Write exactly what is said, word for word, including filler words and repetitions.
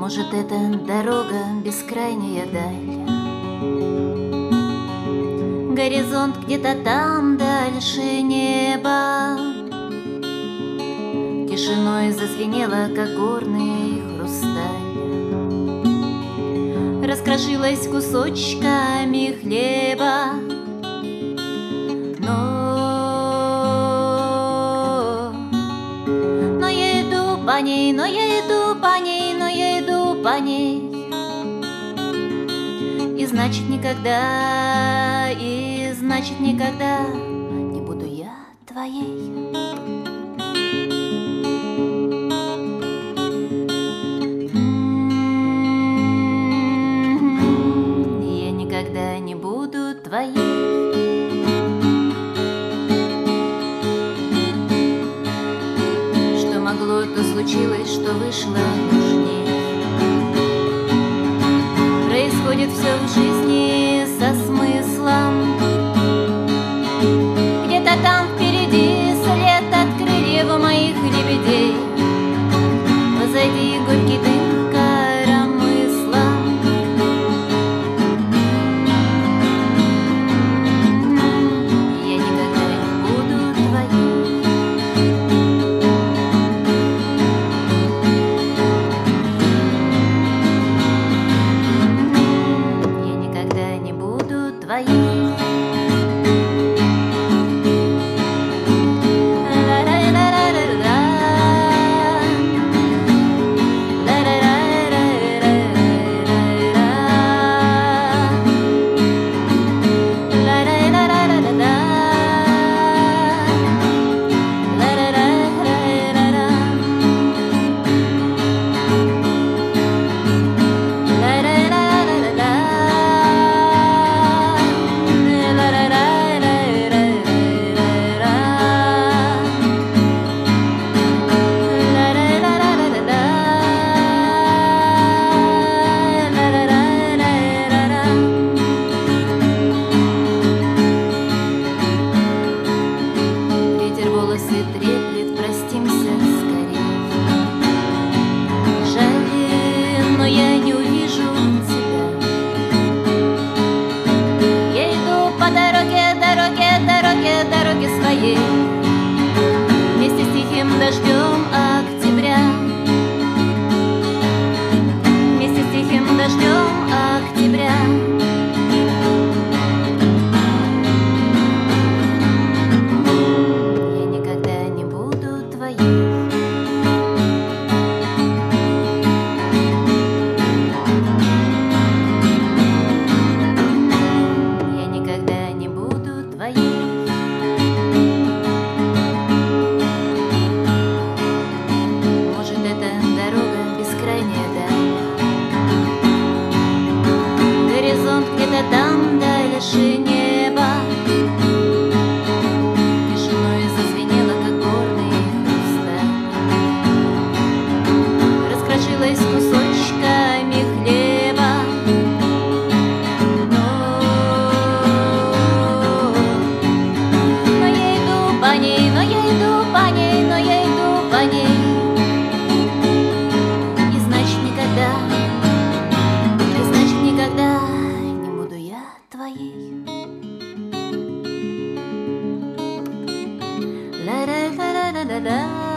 Может, это дорога бескрайняя даль, горизонт где-то там дальше неба. Тишиной зазвенело, как горный хрусталь, раскрошилась кусочками хлеба. Но, но я иду по ней, но я иду по ней, но я иду по ней. И значит никогда, и значит никогда не буду я твоей. Я никогда не буду твоей. Что могло, то случилось, что вышло нужней. Происходит все в жизни со смыслом. Где-то там впереди след от крыльев моих лебедей. Позади горький дым коромысла. Я никогда не буду твоей. Я никогда не буду твоей. Волосы треплет, простимся скорей. Жаль, но я не увижу тебя. Я иду по дороге, дороге, дороге, дороге своей, вместе с тихим дождем октября. Вместе с тихим дождем октября. Может, это дорога бескрайняя даль, горизонт где-то там дальше неба. Тишиной зазвенело, как горный хрусталь, раскрошилась кусочками хлеба. Но, но я иду по ней, но я иду по ней, но я иду по ней. И значит никогда, и значит никогда не буду я твоей. Ла-ла-ла-ла-ла-ла.